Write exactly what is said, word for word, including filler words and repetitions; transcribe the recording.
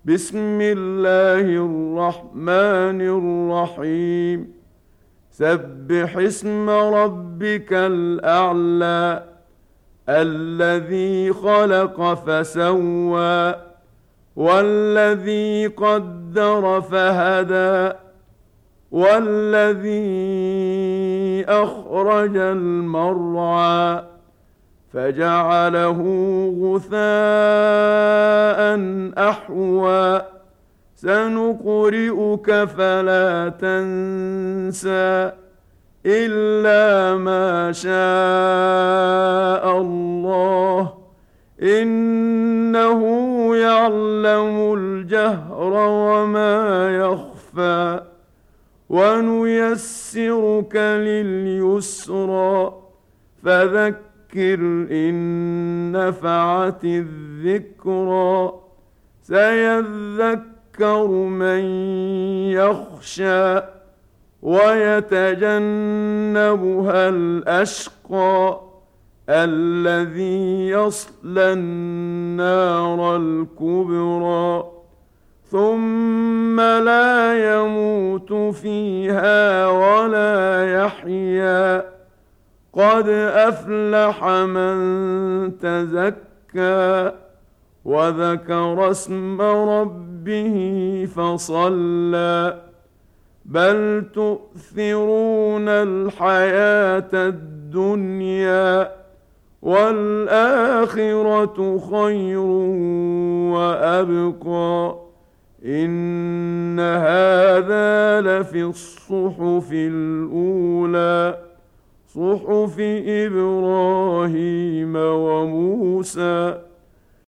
بسم الله الرحمن الرحيم سبح اسم ربك الأعلى الذي خلق فسوى والذي قدر فهدى والذي أخرج المرعى فجعله غثاء أحوى سنقرئك فلا تنسى إلا ما شاء الله إنه يعلم الجهر وما يخفى ونيسرك لليسرى فذكر إن نفعت الذكرى سيذكر من يخشى ويتجنبها الأشقى الذي يصلى النار الكبرى ثم لا يموت فيها ولا يحيا قد أفلح من تزكى وذكر اسم ربه فصلى بل تؤثرون الحياة الدنيا والآخرة خير وأبقى إن هذا لفي الصحف الأولى صحف إبراهيم وموسى